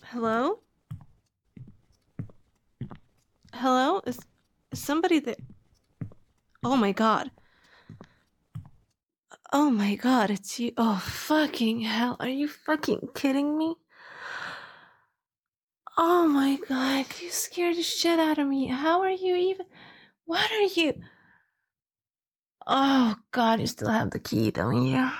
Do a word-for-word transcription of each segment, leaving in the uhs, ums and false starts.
Hello? Hello? Is, is somebody there? Oh my god. Oh my god, it's you. Oh, fucking hell. Are you fucking kidding me? Oh my god, you scared the shit out of me. How are you even? What are you? Oh god, you still have the key, don't you?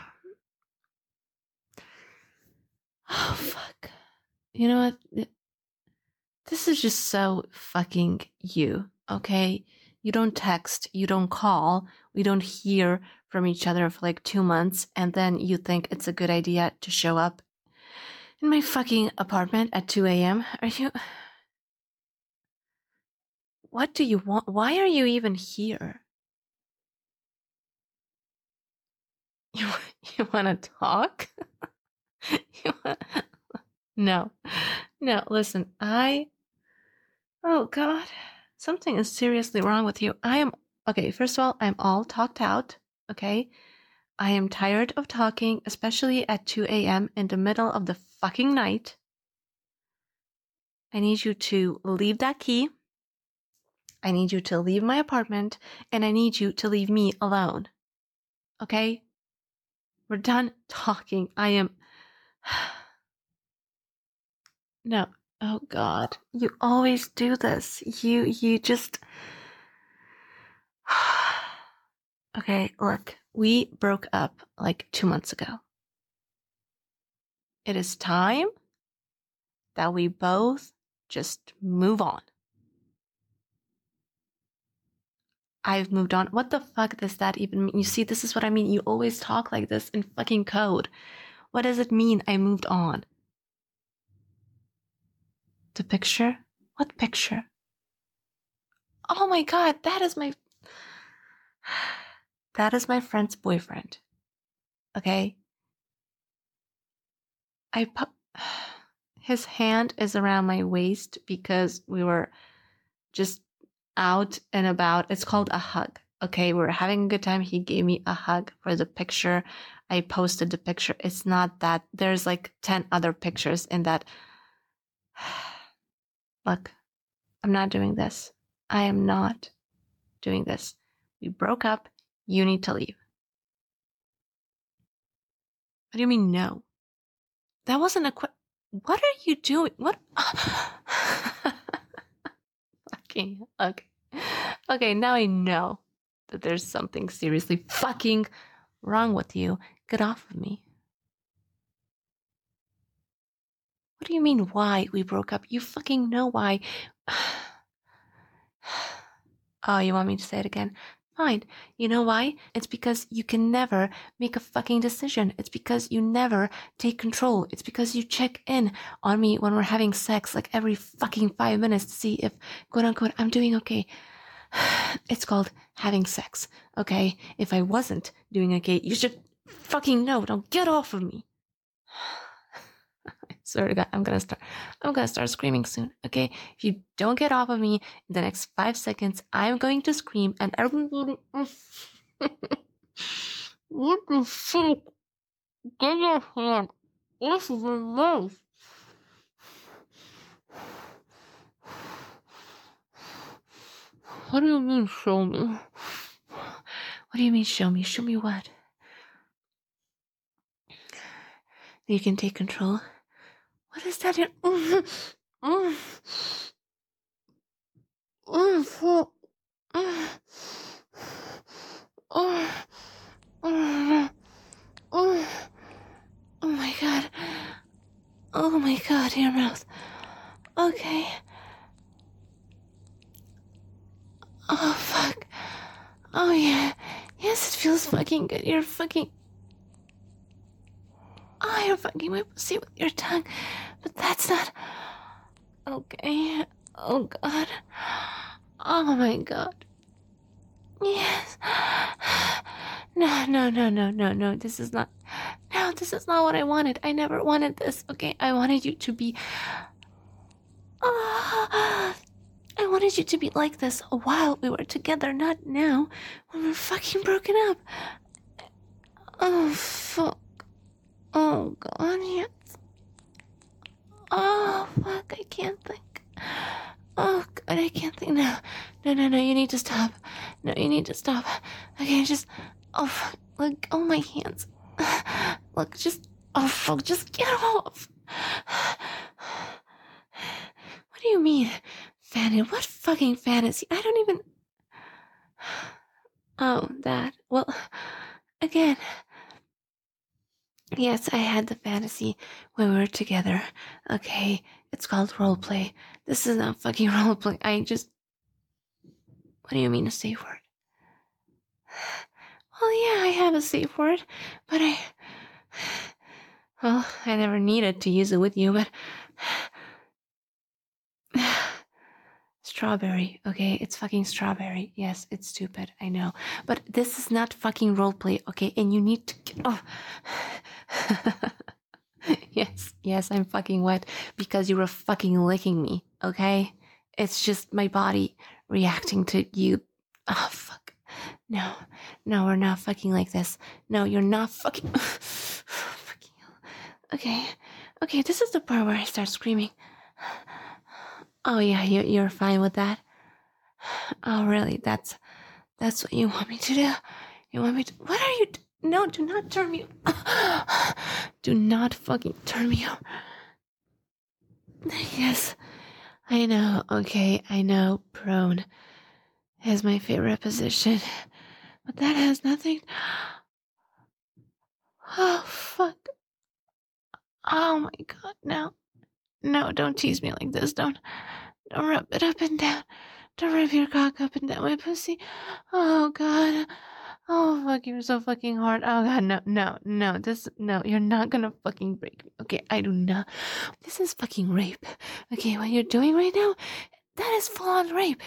Oh fuck. You know what? This is just so fucking you, okay? You don't text, you don't call, we don't hear from each other for like two months, and then you think it's a good idea to show up in my fucking apartment at two a.m. Are you. What do you want? Why are you even here? You, you wanna talk? you wanna... No. No, listen, I. Oh god. Something is seriously wrong with you. I am. Okay, first of all, I'm all talked out, okay? I am tired of talking, especially at two a.m. in the middle of the fucking night. I need you to leave that key. I need you to leave my apartment, and I need you to leave me alone. Okay? We're done talking. I am. No. Oh god. You always do this. You, you just. Okay, look. We broke up like two months ago. It is time that we both just move on. I've moved on. What the fuck does that even mean? You see, this is what I mean. You always talk like this in fucking code. What does it mean I moved on? The picture? What picture? Oh my god, that is my... That is my friend's boyfriend. Okay? I put... His hand is around my waist because we were just out and about. It's called a hug. Okay, we were having a good time. He gave me a hug for the picture. I posted the picture. It's not that. There's like ten other pictures in that. Look, I'm not doing this. I am not doing this. We broke up. You need to leave. What do you mean no? That wasn't a qu- What are you doing? What? Okay, okay. Okay, now I know that there's something seriously fucking wrong with you. Get off of me. What do you mean why we broke up? You fucking know why. Oh, you want me to say it again? Fine. You know why? It's because you can never make a fucking decision. It's because you never take control. It's because you check in on me when we're having sex like every fucking five minutes to see if, quote unquote, I'm doing okay. It's called having sex, okay? If I wasn't doing okay, you should fucking know. Don't get off of me. I swear to God, I'm gonna start. I'm gonna start screaming soon. Okay, if you don't get off of me in the next five seconds, I'm going to scream, and everybody. What the fuck? Get your hand off of my mouth. What do you mean, show me? What do you mean, show me? Show me what? You can take control. What is that? Mm, mm, mm, fuck. Mm, oh, oh, oh, oh my god. Oh my god, your mouth. Okay. Oh fuck. Oh yeah. Yes, it feels fucking good. You're fucking. Oh, you're fucking my pussy with your tongue. But that's not. Okay. Oh god. Oh my god. Yes. No, no, no, no, no, no. This is not. No, this is not what I wanted. I never wanted this. Okay, I wanted you to be. Ah, I wanted you to be like this while we were together, not now when we're fucking broken up. Oh fuck. Oh god, yes. Oh fuck. fuck, I can't think. Oh god, I can't think. No, no, no, no, you need to stop. No, you need to stop. Okay, just, oh fuck, look, oh my hands. Look, just, oh fuck, just get off. What do you mean, fantasy? What fucking fantasy? I don't even. Oh, that. Well, again. Yes, I had the fantasy when we were together. Okay, it's called roleplay. This is not fucking roleplay. I just. What do you mean a safe word? Well, yeah, I have a safe word, but I. Well, I never needed to use it with you, but. Strawberry, okay? It's fucking strawberry. Yes, it's stupid, I know. But this is not fucking roleplay, okay? And you need to get. Oh. Yes, yes, I'm fucking wet because you were fucking licking me, okay? It's just my body reacting to you. Oh, fuck. No, no, we're not fucking like this. No, you're not fucking. Fucking hell. Okay, okay, this is the part where I start screaming. Oh, yeah, you, you're fine with that? Oh, really? That's that's what you want me to do? You want me to. What are you. Do- no, do not turn me. Do not fucking turn me on. Yes, I know. Okay, I know. Prone is my favorite position. But that has nothing. Oh, fuck. Oh my god, no. No, don't tease me like this. Don't. Don't rub it up and down. Don't rub your cock up and down my pussy. Oh god. Oh fuck, you're so fucking hard. Oh god, no, no, no. This, no, you're not gonna fucking break me. Okay, I do not. This is fucking rape. Okay, what you're doing right now, that is full on rape.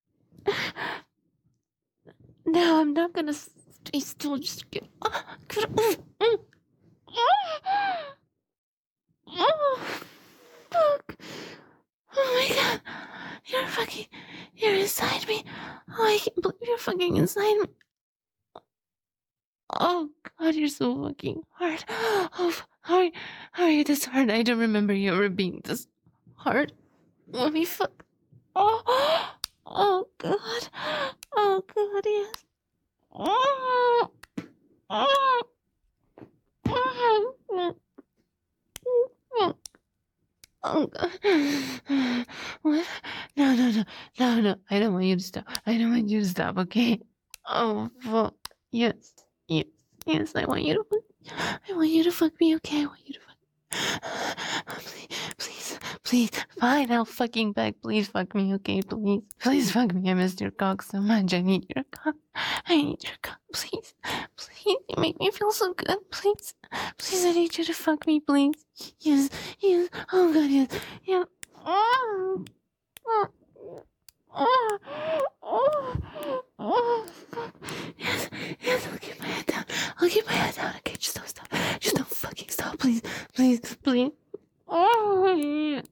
No, I'm not gonna stay still. Just get. Oh, fuck. Oh my god. You're fucking. You're inside me. Oh, I can't believe you're fucking inside me. Oh god, you're so fucking hard. Oh, how are, how are you this hard? I don't remember you ever being this hard. Let me fuck. Oh, oh god. Oh god, yes. Oh, oh, oh, oh. Oh god. What? No, no, no, no, no. I don't want you to stop. I don't want you to stop, okay? Oh fuck. Yes. Yes. Yes, I want you to fuck. I want you to fuck me, okay? I want you to fuck. Please, please, please. Fine, I'll fucking beg. Please fuck me, okay? Please. Please fuck me. I missed your cock so much. I need your cock. I need your cock. Please. Please. You make me feel so good. Please. Please, I need you to fuck me, please. Yes. Yes. Oh god, yes. Yeah. Oh. Oh. Oh. Oh. Oh. Fuck. Yes. Yes. I'll keep my head down. I'll keep my head down. Okay, just don't stop. Just don't fucking stop, please. Please. Please. Oh. Yeah.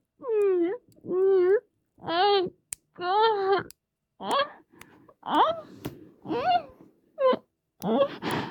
Oh god. Oh. Oh. Oh. Oh.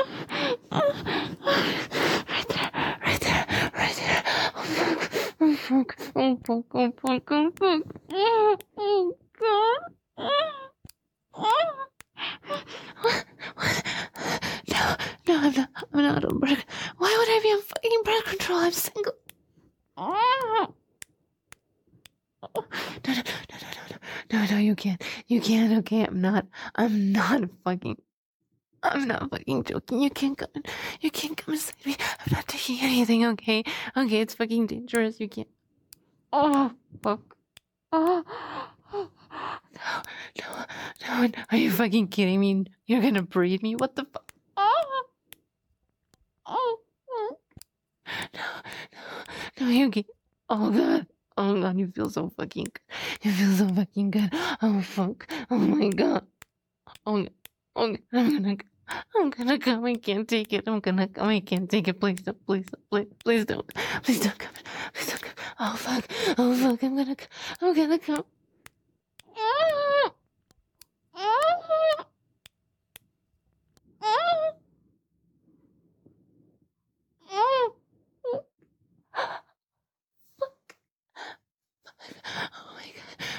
Right there, right there, right there. Oh fuck, oh fuck, oh fuck, oh fuck. Oh, oh god. Oh, oh. What? What? No, no, I'm not, I'm not on birth. Why would I be on fucking birth control? I'm single. Oh. No, no, no, no, no, no, no, no, you can't, you can't, okay, I'm not, I'm not fucking. I'm not fucking joking. You can't come. You can't come inside me. I'm not taking anything. Okay. Okay. It's fucking dangerous. You can't. Oh fuck. Oh. Oh. No. No. No. Are you fucking kidding me? You're gonna breed me? What the fuck? Oh. Oh. Oh. No. No. No. You can't. Oh god. Oh god. You feel so fucking good. You feel so fucking good. Oh fuck. Oh my god. Oh. Oh. I'm gonna. I'm gonna come. I can't take it. I'm gonna come. I can't take it. Please don't. Please don't. Please, please don't. Please don't come. Please don't come. Oh fuck. Oh fuck. I'm gonna. I'm gonna come.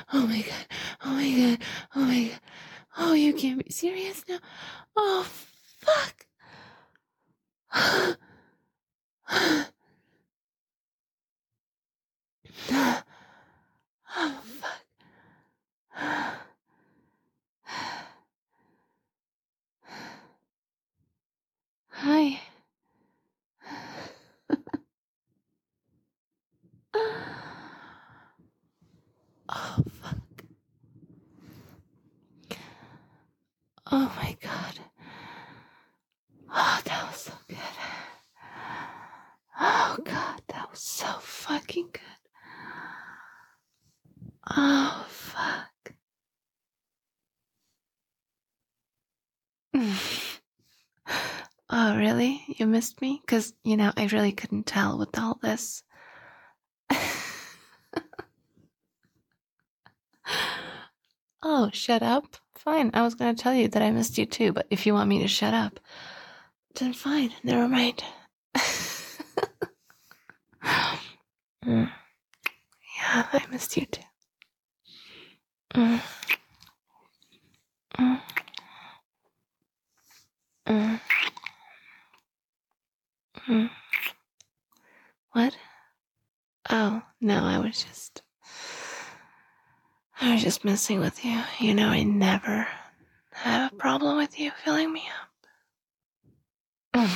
Oh my god. Oh my god. Oh my god. Oh, you can't be serious now. Oh, fuck. Oh, fuck. Hi. Oh, fuck. Oh my god. Oh, that was so good. Oh god, that was so fucking good. Oh, fuck. Oh, really? You missed me? Because, you know, I really couldn't tell with all this. Oh, shut up? Fine, I was gonna tell you that I missed you too, but if you want me to shut up, then fine, never mind. Mm, yeah, I missed you too. Mm, mm, mm, mm. What? Oh, no, I was just. I was just messing with you. You know, I never have a problem with you filling me up.